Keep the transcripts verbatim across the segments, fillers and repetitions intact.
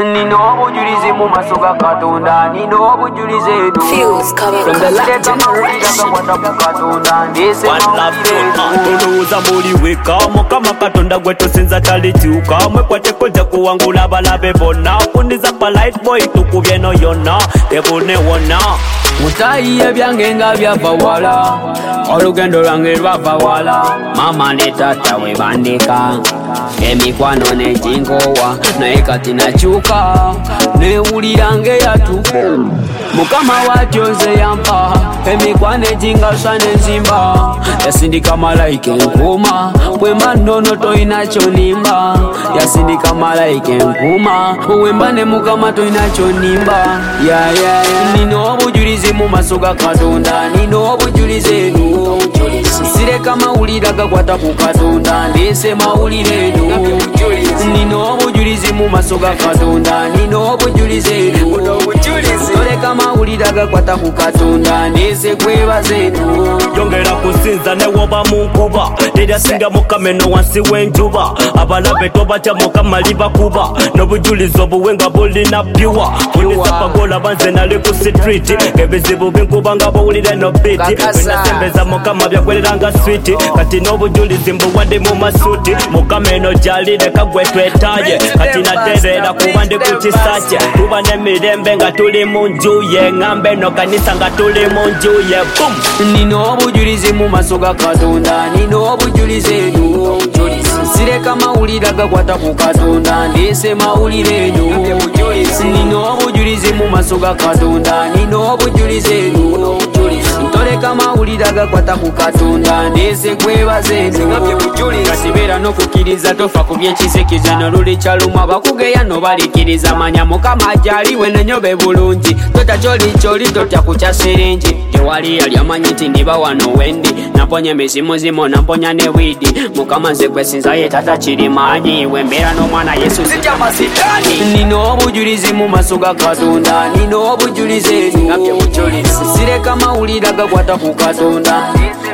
Nino obujulizi mu maaso ga Katonda, nino obujulizi edu. From the light generation. One love tolowooza muliweka Mukama Katonda gwe tosinza talikyuka mwekwate koja kuwangula abalabe bonna kundiza polite boy tukubye no yonna tebune wonna mutayi ebyange nga byava wala olugendo lwange lwava wala mama ne tata we bandika emikwano nejingowa naye kati nakyuka newulira ngeyatuka Mukama watyoze yampa emikwano ejingasa nenzimba yasindika malayika enkuma bwemba nnono toyina kyonimba yasindika malayika enkuma bwemba ne Mukama toyina kyonimba yeah, yeah, yeah. Nino obujulizi mu maaso ga Katonda nino obujulizi edu sireka mawulire gakwata ku Katonda ndese mawulire edu nino obujulizi mu maaso ga Katonda nino obujulizi edu toleka mawulire gakwata ku Katonda ndese kwebaza edu yongera kusinza ne woba mu nkuba teryasinga mukameno wansi w'enjuba abalabe tobatya Mukama libakuba n'obujulizi obuwenga bulina byuwa bulisapagola banze nali ku street ebizibu binkuba nga bawulire no beat benasembeza Mukama byagwereranga sweet kati n'obujulizi mbuwadde mu masuti Mukama eno gyalire kagwe twetaye kati naterera kuba ndi ku kisakye tuba n'emirembe nga tuli mu nju ye ng'ambe no kanisa nga tuli mu nju ye boom nino obujulizi mu maaso ga Katonda nino obujulizi edu sireka mawulire gakwata ku Katonda ndese mawulire edu nino obujulizi mu maaso ga Katonda nino obujulizi edu toleka mawulire gakwata ku Katonda ndese kwebaza edu kasibeera n'okukkiriza tofa ku by'ekisikiza noluli kyalumwa bakugeya nobalikiriza manya Mukama gyaliwe nenyobe bulungi tota kyoli kyoli totya kukya siringi tewali yali amanyi nti ndiba wano wendi namponya emizimuzimu namponya ne wiidi Mukama nze gwe sinzaye tata kiri maanyi wembeera n'omwana Yesu sitya masitaani nino obujulizi mu maaso ga Katonda nino obujulizi edu sireka mawulire gakwata ku Katonda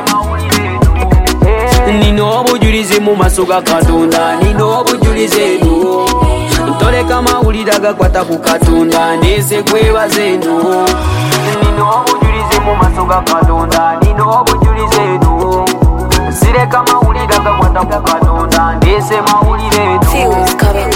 nino obujulizi mu maaso ga Katonda nino obujulizi edu toleka mawulire gakwata ku Katonda ndese kwebaza edu nino obujulizi mu maaso ga Katonda nino obujulizi edu sireka mawulire gakwata ku Katonda ndese mawulire edu